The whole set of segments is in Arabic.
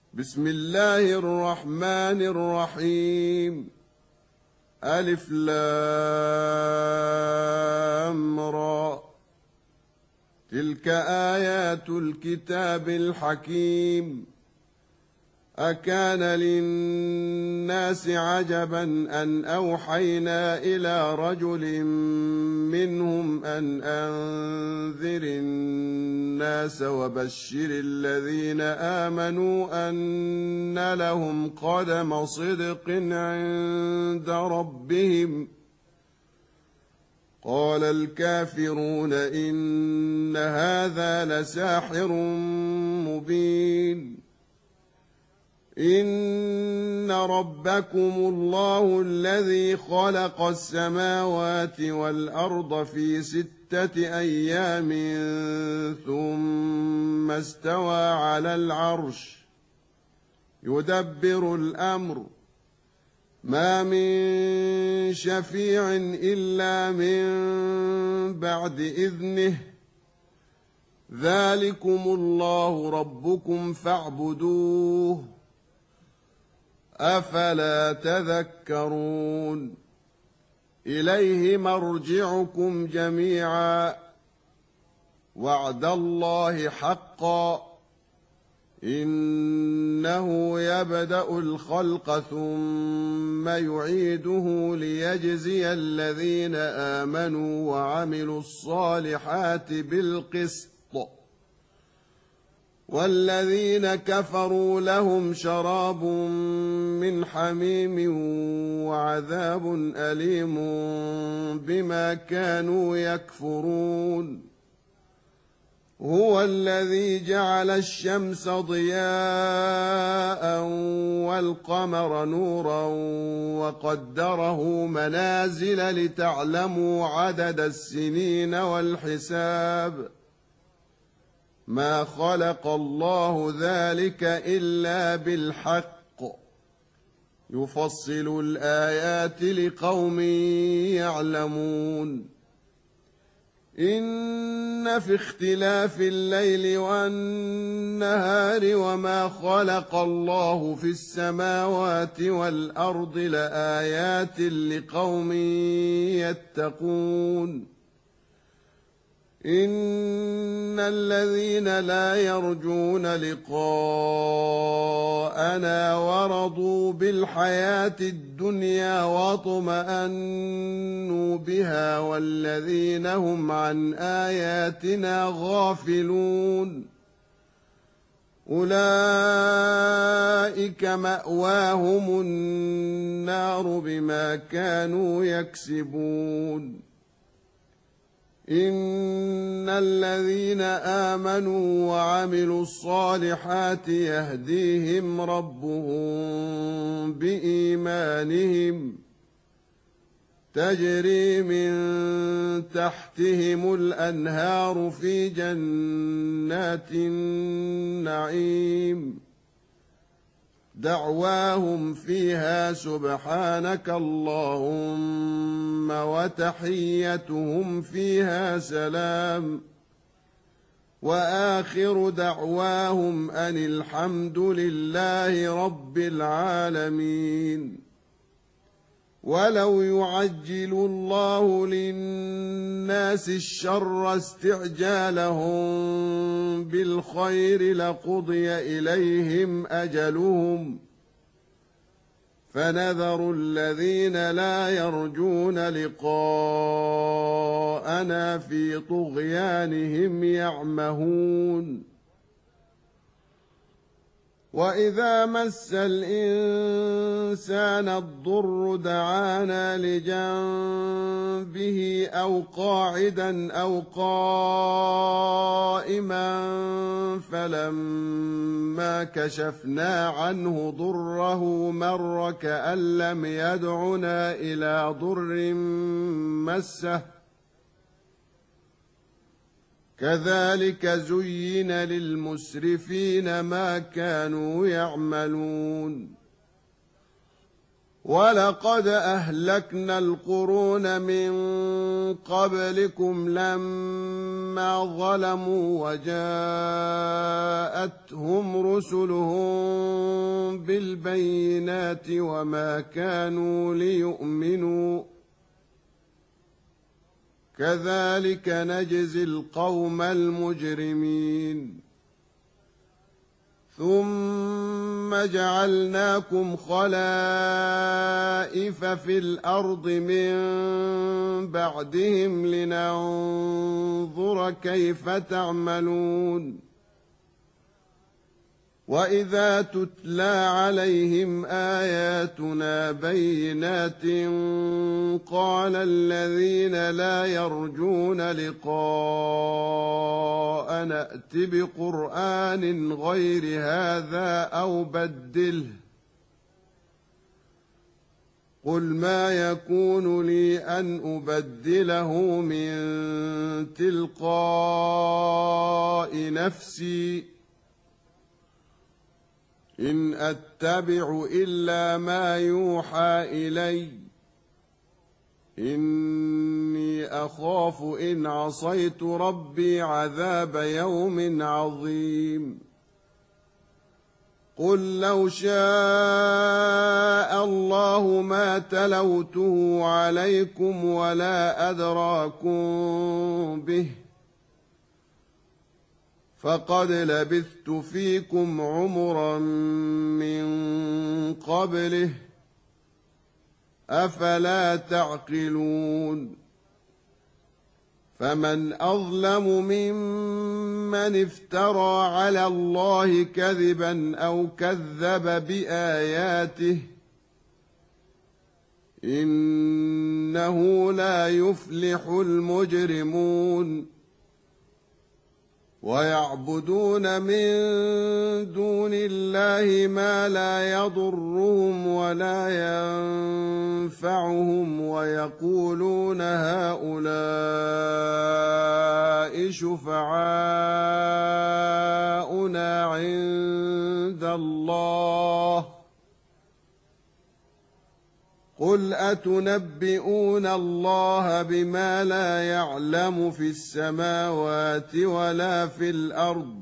بسم الله الرحمن الرحيم. ألف لام را. تلك آيات الكتاب الحكيم. أكان للناس عجبا أن أوحينا إلى رجل منهم أن أنذر الناس وبشر الذين آمنوا أن لهم قدم صدق عند ربهم. قال الكافرون إن هذا لساحر مبين. إن ربكم الله الذي خلق السماوات والأرض في 6 أيام ثم استوى على العرش يدبر الأمر ما من شفيع إلا من بعد إذنه ذلكم الله ربكم فاعبدوه أفلا تذكرون. إليه مرجعكم جميعا وعد الله حقا إنه يبدأ الخلق ثم يعيده ليجزي الذين آمنوا وعملوا الصالحات بالقسط والذين كفروا لهم شراب من حميم وعذاب أليم بما كانوا يكفرون. هو الذي جعل الشمس ضياء والقمر نورا وقدره منازل لتعلموا عدد السنين والحساب. ما خلق الله ذلك إلا بالحق يفصل الآيات لقوم يعلمون. إن في اختلاف الليل والنهار وما خلق الله في السماوات والأرض لآيات لقوم يتقون. إن الذين لا يرجون لقاءنا ورضوا بالحياة الدنيا واطمأنوا بها والذين هم عن آياتنا غافلون أولئك مأواهم النار بما كانوا يكسبون. إن الذين آمنوا وعملوا الصالحات يهديهم ربهم بإيمانهم تجري من تحتهم الأنهار في جنات النعيم دعواهم فيها سبحانك اللهم وتحيتهم فيها سلام وآخر دعواهم أن الحمد لله رب العالمين. ولو يعجل الله للناس الشر استعجالهم بالخير لقضي إليهم أجلهم فنذر الذين لا يرجون لقاءنا في طغيانهم يعمهون. وإذا مس الإنسان الضر دعانا لجنبه أو قاعدا أو قائما فلما كشفنا عنه ضره مر كأن لم يدعنا إلى ضر مسه كذلك زين للمسرفين ما كانوا يعملون. ولقد أهلكنا القرون من قبلكم لما ظلموا وجاءتهم رسلهم بالبينات وما كانوا ليؤمنوا كذلك نجزي القوم المجرمين ثم جعلناكم خلائف في الأرض من بعدهم لننظر كيف تعملون وإذا تتلى عليهم آياتنا بينات قال الذين لا يرجون لقاء نأت بقرآن غير هذا أو بدله قل ما يكون لي أن أبدله من تلقاء نفسي إن أتبع إلا ما يوحى إلي إني أخاف إن عصيت ربي عذاب يوم عظيم قل لو شاء الله ما تلوته عليكم ولا أدراكم به فقد لبثت فيكم عمرا من قبله أفلا تعقلون فمن أظلم ممن افترى على الله كذبا أو كذب بآياته إنه لا يفلح المجرمون ويعبدون من دون الله ما لا يضرهم ولا ينفعهم ويقولون هؤلاء شفعاؤنا عند الله قل أتنبئون الله بما لا يعلم في السماوات ولا في الأرض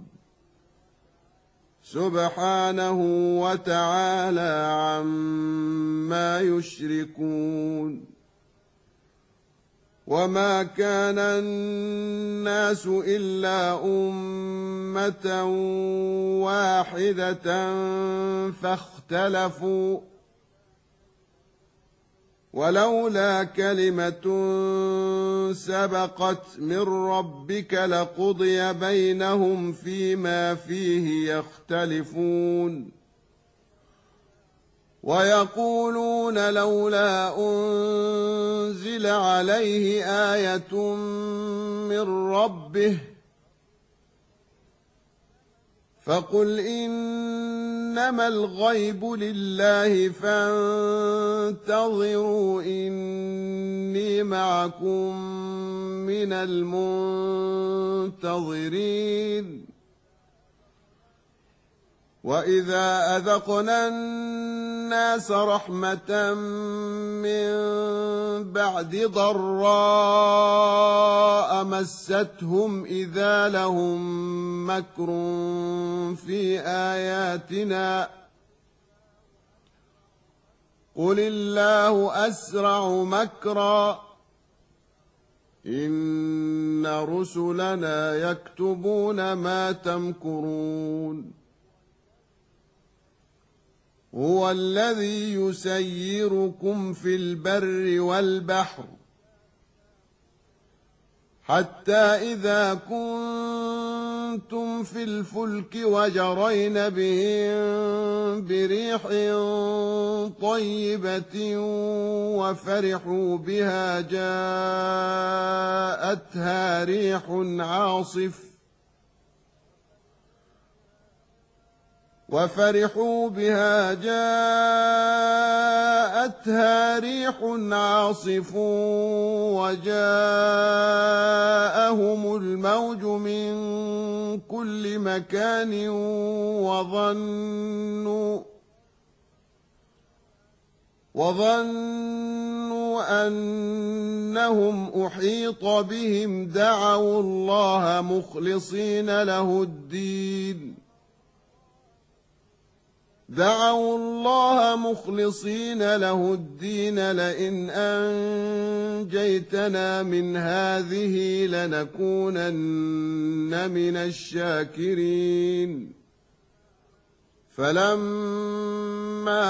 سبحانه وتعالى عما يشركون وما كان الناس إلا أمة واحدة فاختلفوا ولولا كلمة سبقت من ربك لقضي بينهم فيما فيه يختلفون ويقولون لولا أنزل عليه آية من ربه فقل إنما الغيب لله فانتظروا إني معكم من المنتظرين وإذا أذقنا الناس رحمة من بعد ضراء مستهم إذا لهم مكر في آياتنا قل الله أسرع مكرا إن رسلنا يكتبون ما تمكرون هو الذي يسيركم في البر والبحر حتى إذا كنتم في الفلك وجرين بهم بريح طيبة وفرحوا بها جاءتها ريح عاصف وجاءهم الموج من كل مكان وظنوا أنهم أحيط بهم دعوا الله مخلصين له الدين لئن أنجيتنا من هذه لنكونن من الشاكرين فلما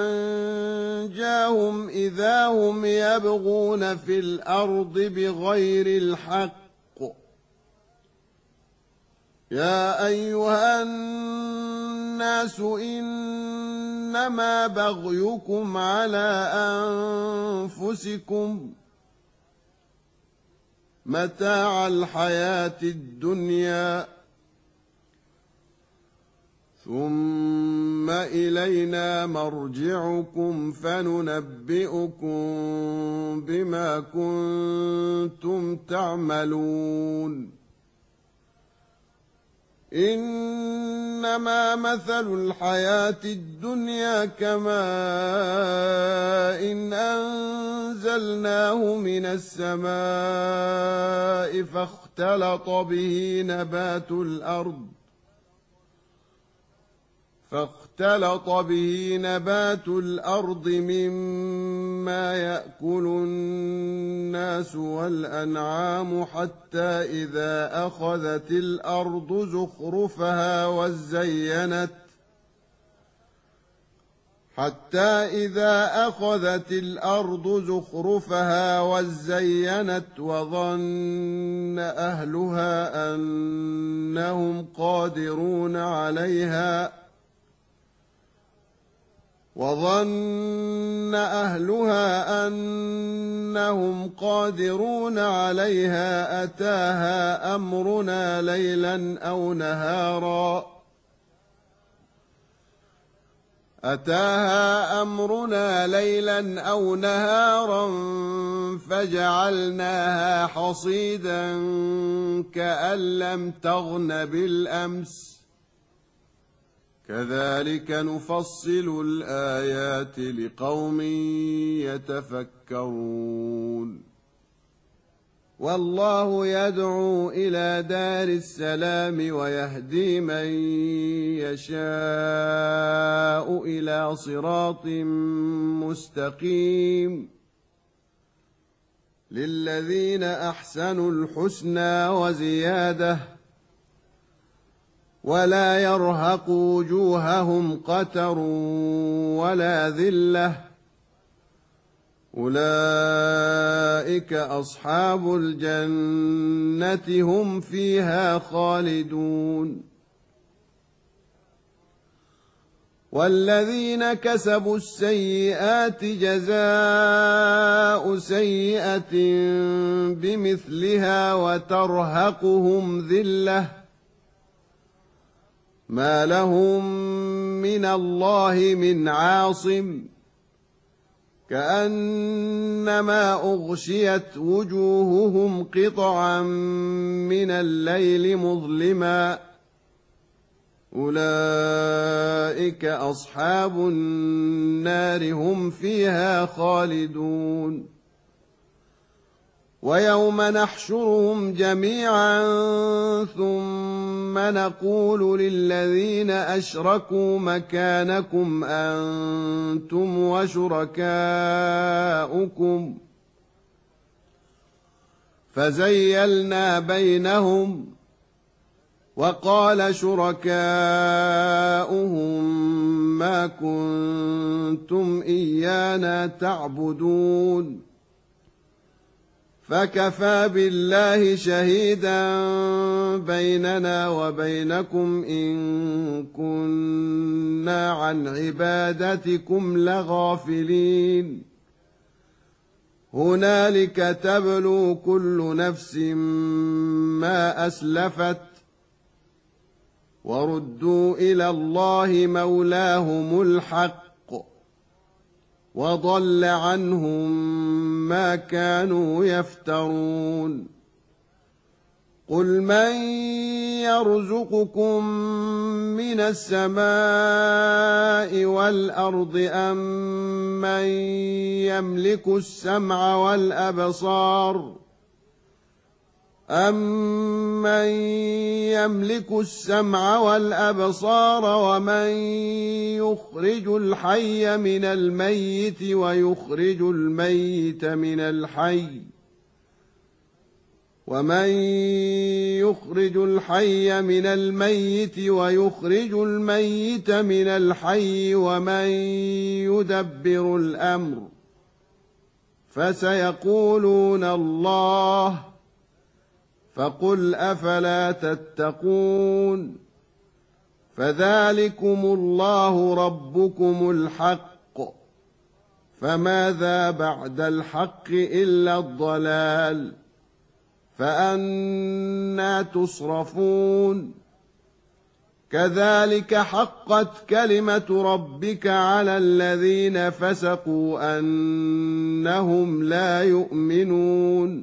أنجاهم إذا هم يبغون في الأرض بغير الحق يا أيها الناس إنما بغيكم على أنفسكم متاع الحياة الدنيا ثم إلينا مرجعكم فننبئكم بما كنتم تعملون إنما مثل الحياة الدنيا كماء إن أنزلناه من السماء فاختلط به نبات الأرض مما يأكل الناس والأنعام حتى إذا أخذت الأرض زخرفها وزينت وظن أهلها أنهم قادرون عليها أتاها أمرنا ليلا أو نهارا فجعلناها حصيدا كأن لم تغن بالأمس كذلك نفصل الآيات لقوم يتفكرون والله يدعو إلى دار السلام ويهدي من يشاء إلى صراط مستقيم للذين أحسنوا الحسنى وزيادة ولا يرهق وجوههم قتر ولا ذلة أولئك أصحاب الجنة هم فيها خالدون والذين كسبوا السيئات جزاء سيئة بمثلها وترهقهم ذلة ما لهم من الله من عاصم كأنما أغشيت وجوههم قطعا من الليل مظلما أولئك أصحاب النار هم فيها خالدون ويوم نحشرهم جميعا ثم نقول للذين أشركوا مكانكم أنتم وشركاؤكم فزيلنا بينهم وقال شركاؤهم ما كنتم إيانا تعبدون فكفى بالله شهيدا بيننا وبينكم إن كنا عن عبادتكم لغافلين هنالك تبلو كل نفس ما أسلفت وردوا إلى الله مولاهم الحق وضل عنهم ما كانوا يفترون قل من يرزقكم من السماء والأرض أم من يملك السمع والأبصار ومن يخرج الحي من الميت ويخرج الميت من الحي ومن يدبر الأمر فسيقولون الله فقل أفلا تتقون فذلكم الله ربكم الحق فماذا بعد الحق إلا الضلال فأنى تصرفون كذلك حقت كلمة ربك على الذين فسقوا أنهم لا يؤمنون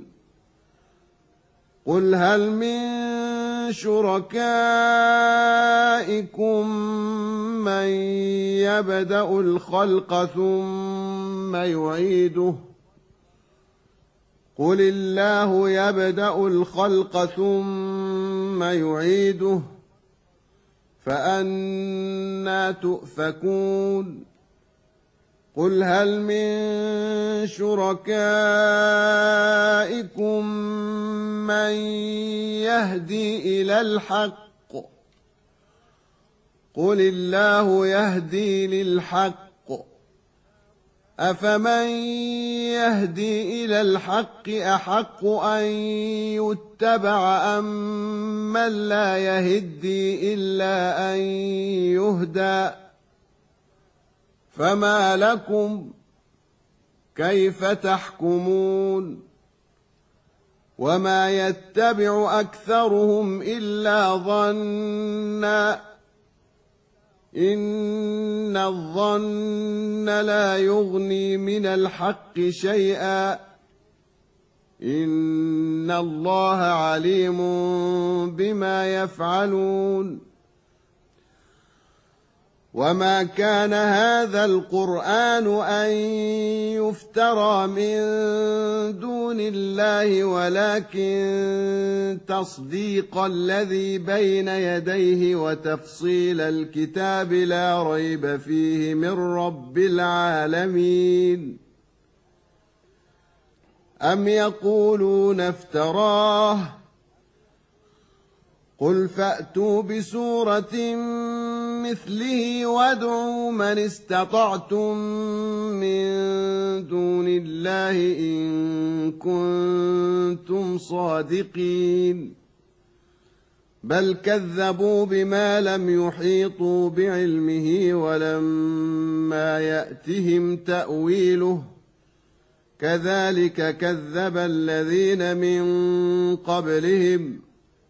قل هل من شركائكم من يبدأ الخلق ثم يعيده قل الله يبدأ الخلق ثم يعيده فأنى تؤفكون قل هل من شركائكم من يهدي إلى الحق قل الله يهدي للحق أفمن يهدي إلى الحق أحق أن يتبع أم من لا يهدي إلا أن يهدى فما لكم كيف تحكمون وما يتبع أكثرهم إلا ظنا إن الظن لا يغني من الحق شيئا إن الله عليم بما يفعلون وما كان هذا القرآن أن يفترى من دون الله ولكن تصديق الذي بين يديه وتفصيل الكتاب لا ريب فيه من رب العالمين أم يقولون افتراه قل فأتوا بسورة مثله وادعوا من استطعتم من دون الله إن كنتم صادقين بل كذبوا بما لم يحيطوا بعلمه ولما يأتهم تأويله كذلك كذب الذين من قبلهم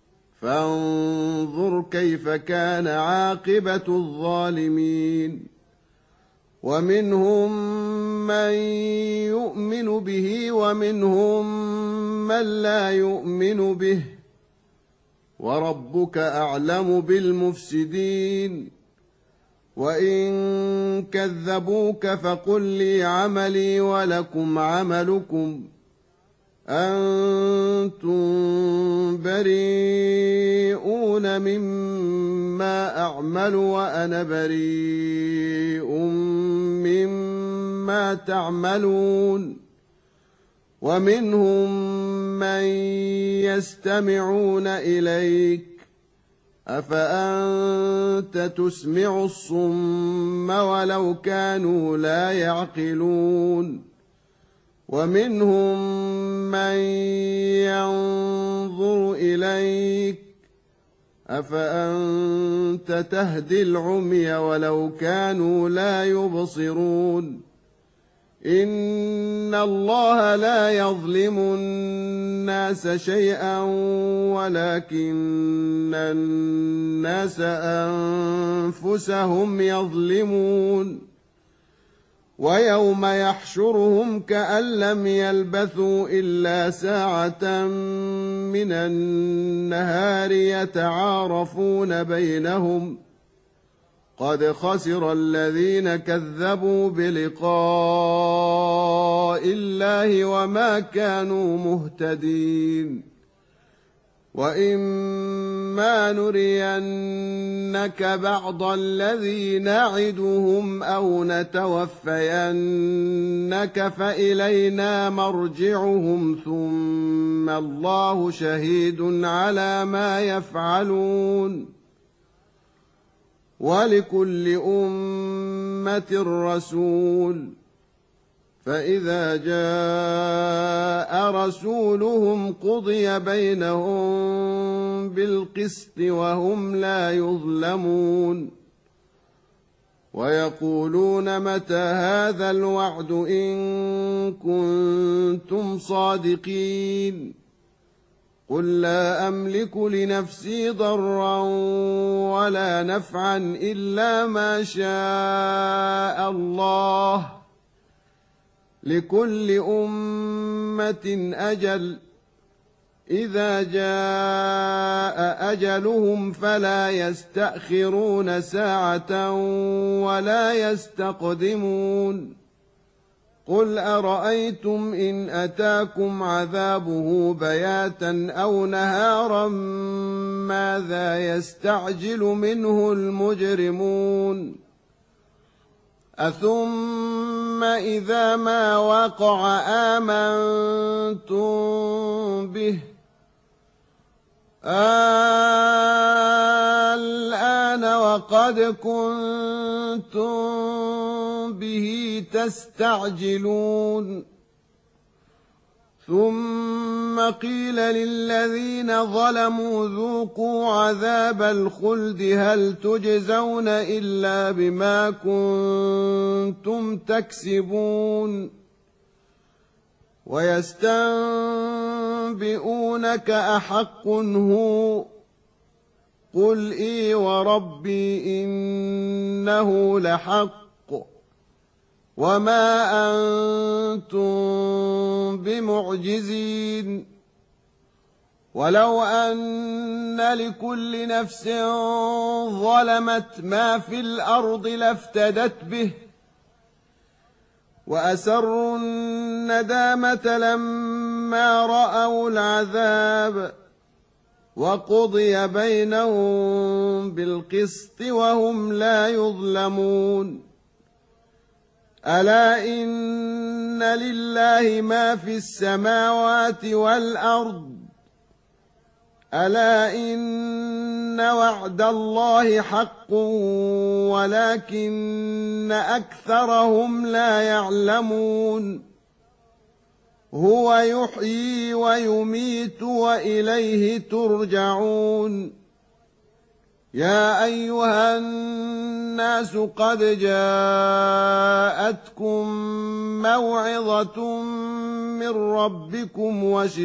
فانظر كيف كان عاقبة الظالمين ومنهم من يؤمن به ومنهم من لا يؤمن به وربك أعلم بالمفسدين وإن كذبوك فقل لي عملي ولكم عملكم أنتم بريئون مما أعمل وأنا بريء مما تعملون ومنهم من يستمعون إليك أفأنت تسمع الصم ولو كانوا لا يعقلون ومنهم من ينظر إليك أفأنت تهدي العمي ولو كانوا لا يبصرون إن الله لا يظلم الناس شيئا ولكن الناس أنفسهم يظلمون ويوم يحشرهم كأن لم يلبثوا إلا ساعة من النهار يتعارفون بينهم قد خسر الذين كذبوا بلقاء الله وما كانوا مهتدين وإما نرينك بعض الذي نعدهم أو نتوفينك فإلينا مرجعهم ثم الله شهيد على ما يفعلون ولكل أمة رسول فإذا جاء رسولهم قضي بينهم بالقسط وهم لا يظلمون ويقولون متى هذا الوعد إن كنتم صادقين قل لا أملك لنفسي ضرا ولا نفعا إلا ما شاء الله لكل أمة أجل إذا جاء أجلهم فلا يستأخرون ساعة ولا يستقدمون قل أرأيتم إن أتاكم عذابه بياتا أو نهارا ماذا يستعجل منه المجرمون أثم إذا ما وقع آمنتم به الآن وقد كنتم به تستعجلون ثم قيل للذين ظلموا ذوقوا عذاب الخلد هل تجزون إلا بما كنتم تكسبون ويستنبئونك أحق هو قل إي وربي إنه لحق وما أنتم بمعجزين ولو أن لكل نفس ظلمت ما في الأرض لافتدت به وأسروا الندامة لما رأوا العذاب وقضي بينهم بالقسط وهم لا يظلمون ألا إن لله ما في السماوات والأرض ألا إن وعد الله حق ولكن أكثرهم لا يعلمون هو يحيي ويميت وإليه ترجعون يا أيها الناس قد جاءتكم موعظة من ربكم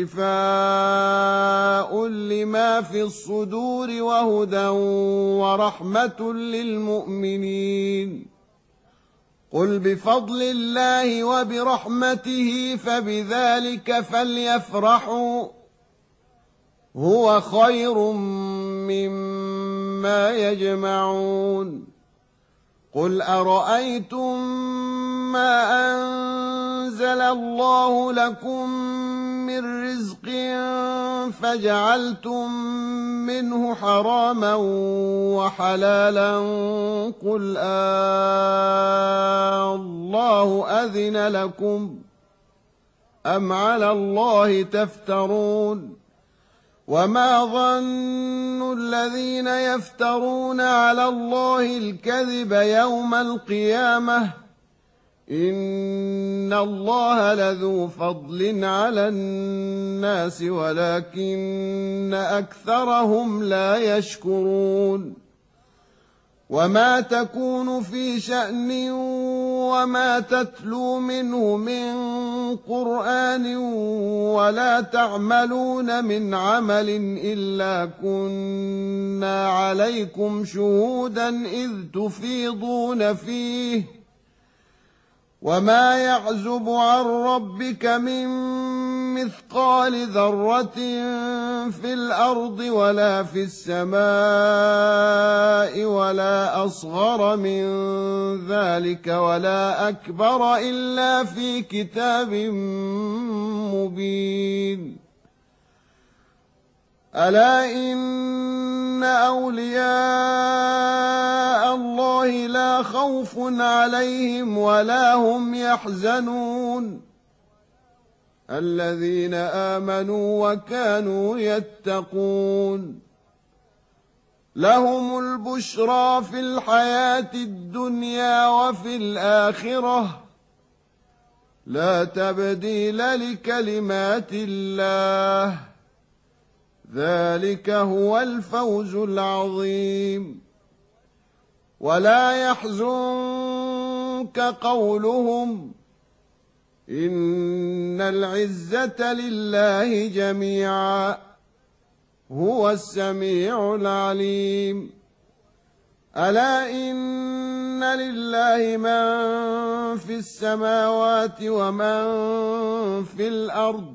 وشفاء لما في الصدور وهدى ورحمة للمؤمنين قل بفضل الله وبرحمته فبذلك فليفرحوا هو خير مما يجمعون قل أرأيتم ما أنزل الله لكم من رزق فجعلتم منه حراما وحلالا قل الله أذن لكم أم على الله تفترون وما ظن الذين يفترون على الله الكذب يوم القيامة إن الله لذو فضل على الناس ولكن أكثرهم لا يشكرون وما تكون في شأن وما تتلو منه من قرآن ولا تعملون من عمل إلا كنا عليكم شهودا إذ تفيضون فيه وما يعزب عن ربك من مثقال ذرة في الأرض ولا في السماء ولا أصغر من ذلك ولا أكبر إلا في كتاب مبين ألا إن أولياء الله لا خوف عليهم ولا هم يحزنون الذين آمنوا وكانوا يتقون لهم البشرى في الحياة الدنيا وفي الآخرة لا تبديل لكلمات الله ذلك هو الفوز العظيم ولا يحزنك قولهم إن العزة لله جميعا هو السميع العليم ألا إن لله من في السماوات ومن في الأرض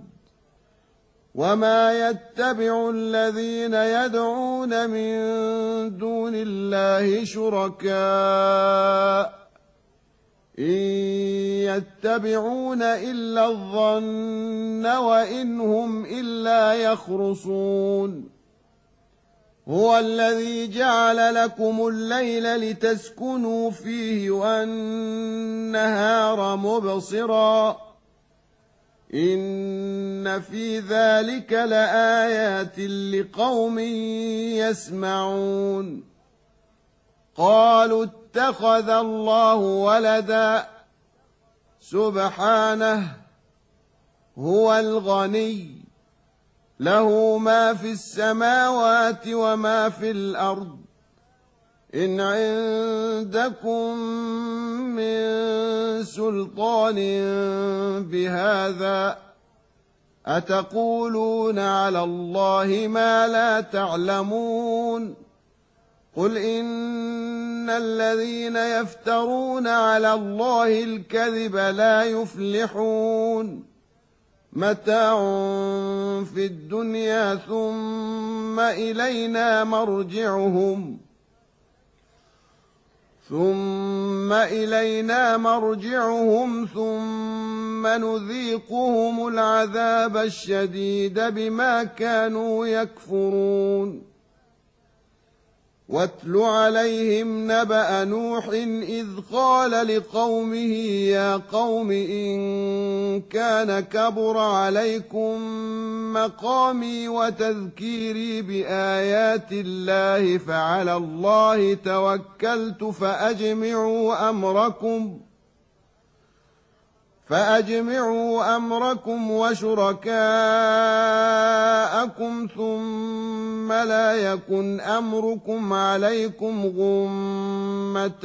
وما يتبع الذين يدعون من دون الله شركاء إن يتبعون إلا الظن وإن هم إلا يخرصون هو الذي جعل لكم الليل لتسكنوا فيه والنهار مبصرا إن في ذلك لآيات لقوم يسمعون قالوا اتخذ الله ولدا سبحانه هو الغني له ما في السماوات وما في الأرض إن عندكم من سلطان بهذا أتقولون على الله ما لا تعلمون قل إن الذين يفترون على الله الكذب لا يفلحون متاع في الدنيا ثم إلينا مرجعهم ثم نذيقهم العذاب الشديد بما كانوا يكفرون واتل عليهم نبأ نوح إذ قال لقومه يا قوم إن كان كبر عليكم مقامي وتذكيري بآيات الله فعلى الله توكلت فأجمعوا أمركم وشركاءكم ثم لا يكن أمركم عليكم غمة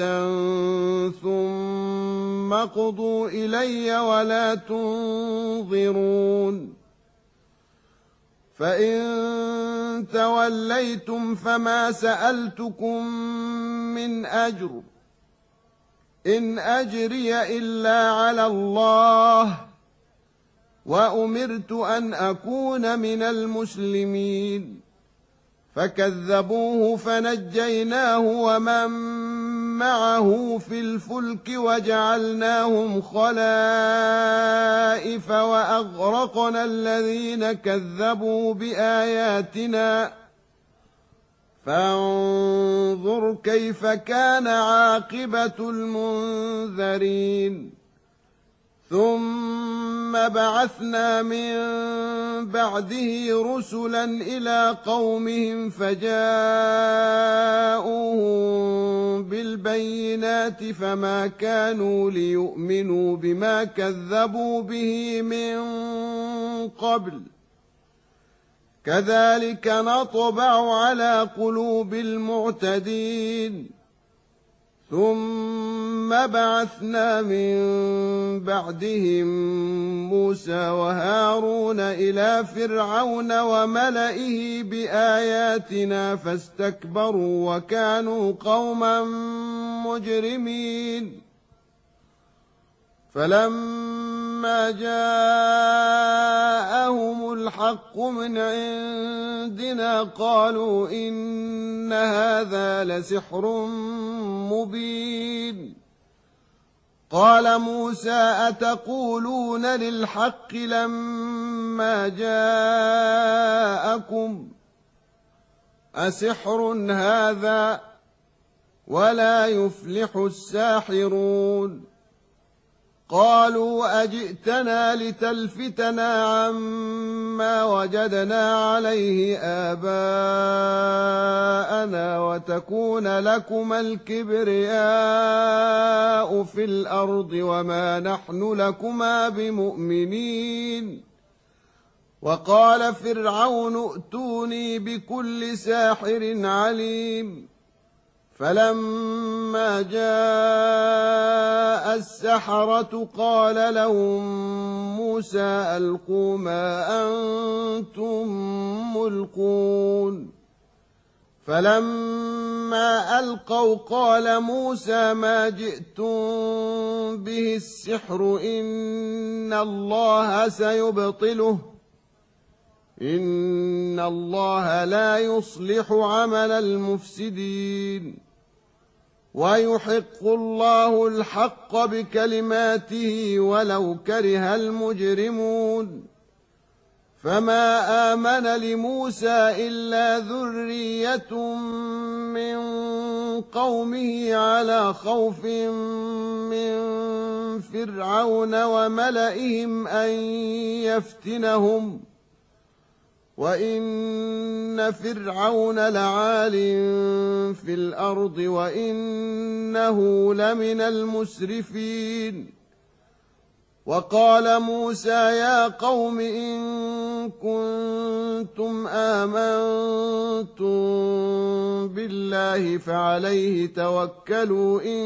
ثم اقضوا إلي ولا تنظرون فإن توليتم فما سألتكم من أجر إن أجري إلا على الله وأمرت أن أكون من المسلمين فكذبوه فنجيناه ومن معه في الفلك وجعلناهم خلائف وأغرقنا الذين كذبوا بآياتنا فانظر كيف كان عاقبة المنذرين ثم بعثنا من بعده رسلا إلى قومهم فجاءوهم بالبينات فما كانوا ليؤمنوا بما كذبوا به من قبل كذلك نطبع على قلوب المعتدين ثم بعثنا من بعدهم موسى وهارون إلى فرعون وملئه بآياتنا فاستكبروا وكانوا قوما مجرمين فلما جاءهم الحق من عندنا قالوا إن هذا لسحر مبين. قال موسى أتقولون للحق لما جاءكم أسحر هذا ولا يفلح الساحرون. قالوا أجئتنا لتلفتنا عما وجدنا عليه آباءنا وتكون لكما الكبرياء في الأرض وما نحن لكما بمؤمنين. وقال فرعون ائتوني بكل ساحر عليم. فلما جاء السحرة قال لهم موسى ألقوا ما أنتم ملقون. فلما ألقوا قال موسى ما جئتم به السحر إن الله سيبطله إن الله لا يصلح عمل المفسدين ويحق الله الحق بكلماته ولو كره المجرمون. فما آمن لموسى إلا ذرية من قومه على خوف من فرعون وملئهم أن يفتنهم وإن فرعون لعال في الأرض وإنه لمن المسرفين. وقال موسى يا قوم إن كنتم آمنتم بالله فعليه توكلوا إن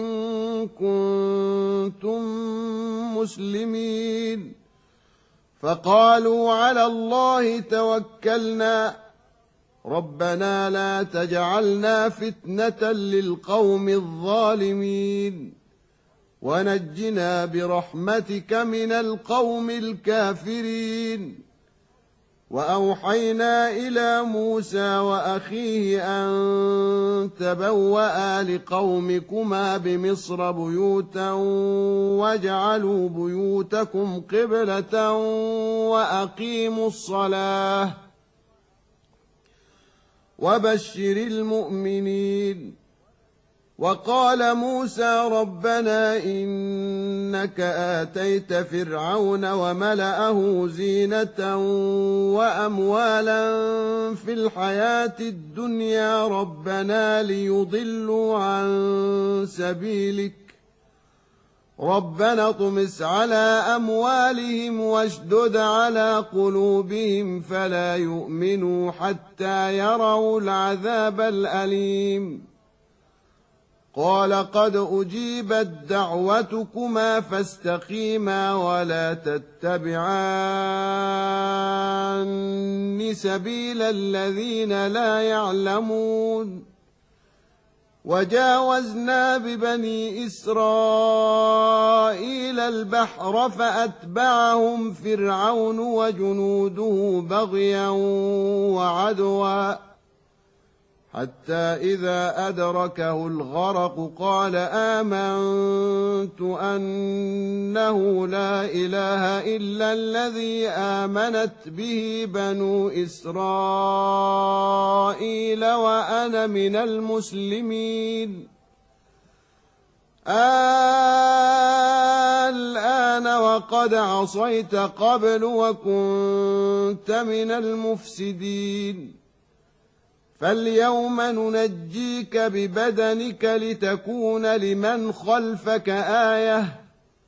كنتم مسلمين. فقالوا على الله توكلنا ربنا لا تجعلنا فتنة للقوم الظالمين ونجنا برحمتك من القوم الكافرين. وأوحينا إلى موسى وأخيه أن تبوأ لقومكما بمصر بيوتا واجعلوا بيوتكم قبلة وأقيموا الصلاة وبشر المؤمنين. وقال موسى ربنا إنك آتيت فرعون وملأه زينة وأموالا في الحياة الدنيا ربنا ليضلوا عن سبيلك ربنا اطمس على أموالهم واشدد على قلوبهم فلا يؤمنوا حتى يروا العذاب الأليم. قال قد أجيبت دعوتكما فاستقيما ولا تتبعان سبيل الذين لا يعلمون. وجاوزنا ببني إسرائيل البحر فأتبعهم فرعون وجنوده بغيا وعدوا حتى إذا أدركه الغرق قال آمنت أنه لا إله إلا الذي آمنت به بنو إسرائيل وأنا من المسلمين. الآن وقد عصيت قبل وكنت من المفسدين فاليوم ننجيك ببدنك لتكون لمن خلفك آية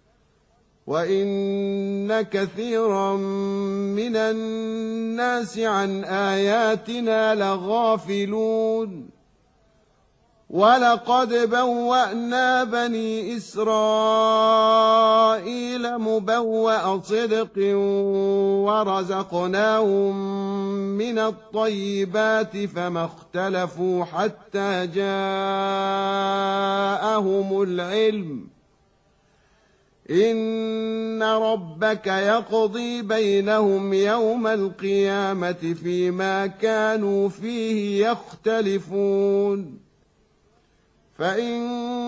وإن كثيرا من الناس عن آياتنا لغافلون. ولقد بوأنا بني إسرائيل مبوأ صدق ورزقناهم من الطيبات فما اختلفوا حتى جاءهم العلم إن ربك يقضي بينهم يوم القيامة فيما كانوا فيه يختلفون. فإن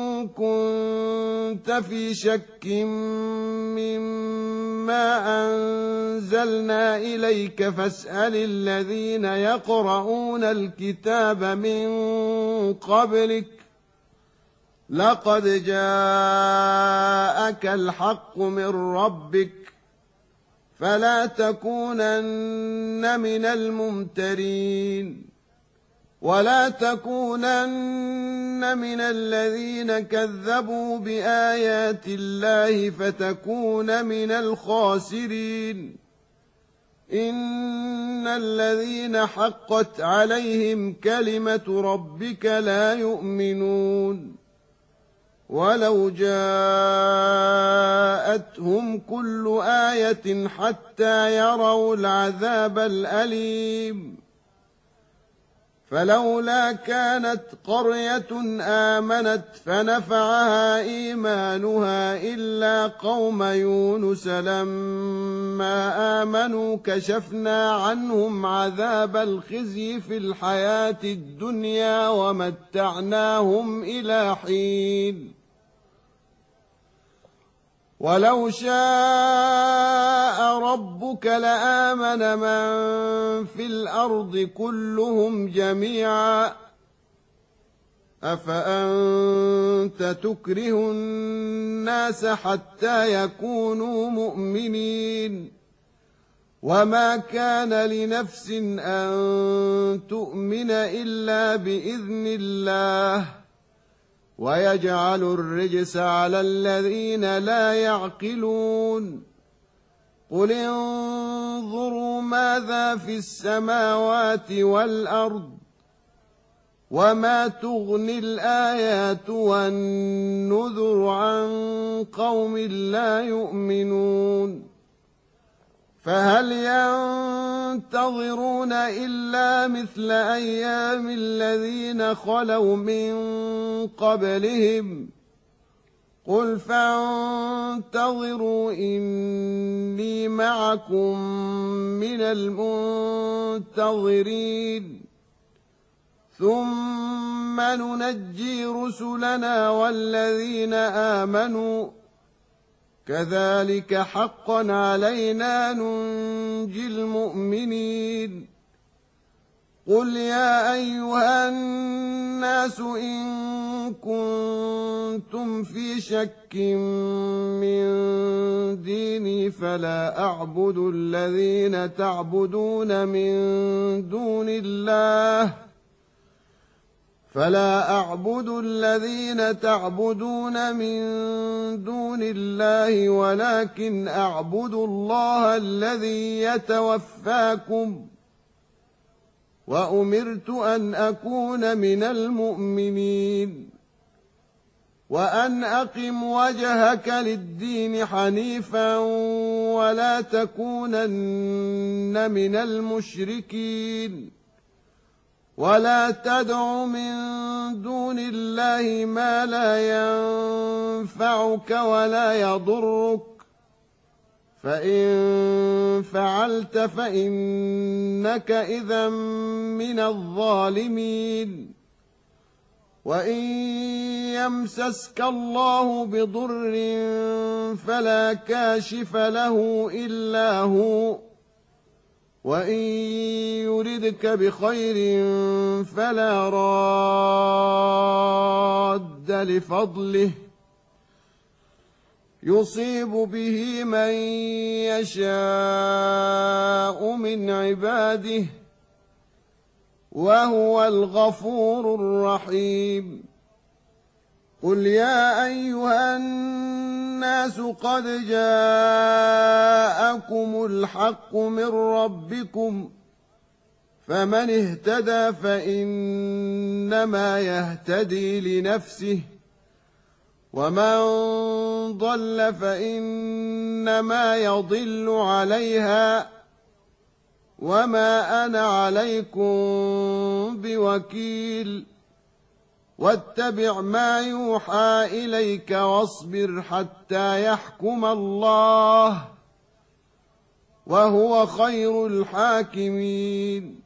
كنت في شك مما أنزلنا إليك فاسأل الذين يقرؤون الكتاب من قبلك لقد جاءك الحق من ربك فلا تكونن من الممترين ولا تكونن من الذين كذبوا بآيات الله فتكون من الخاسرين. إن الذين حقت عليهم كلمة ربك لا يؤمنون ولو جاءتهم كل آية حتى يروا العذاب الأليم. فلولا كانت قرية آمنت فنفعها إيمانها إلا قوم يونس لما آمنوا كشفنا عنهم عذاب الخزي في الحياة الدنيا ومتعناهم إلى حين. ولو شاء ربك لآمن من في الأرض كلهم جميعا أفأنت تكره الناس حتى يكونوا مؤمنين وما كان لنفس أن تؤمن إلا بإذن الله ويجعل الرجس على الذين لا يعقلون. قل انظروا ماذا في السماوات والأرض وما تغني الآيات والنذر عن قوم لا يؤمنون. فهل ينتظرون إلا مثل أيام الذين خلوا من قبلهم قل فانتظروا إني معكم من المنتظرين ثم ننجي رسلنا والذين آمنوا كذلك حقا علينا ننجي المؤمنين. قل يا أيها الناس إن كنتم في شك من ديني فلا أعبد الذين تعبدون من دون الله ولكن أعبد الله الذي يتوفاكم وأمرت أن أكون من المؤمنين وأن أقم وجهك للدين حنيفا ولا تكونن من المشركين ولا تدع من دون الله ما لا ينفعك ولا يضرك فإن فعلت فإنك إذا من الظالمين. وإن يمسسك الله بضر فلا كاشف له إلا هو وإن يردك بخير فلا راد لفضله يصيب به من يشاء من عباده وهو الغفور الرحيم. قل يا أيها الناس قد جاءكم الحق من ربكم فمن اهتدى فإنما يهتدي لنفسه ومن ضل فإنما يضل عليها وما أنا عليكم بوكيل. واتبع ما يوحى إليك واصبر حتى يحكم الله وهو خير الحاكمين.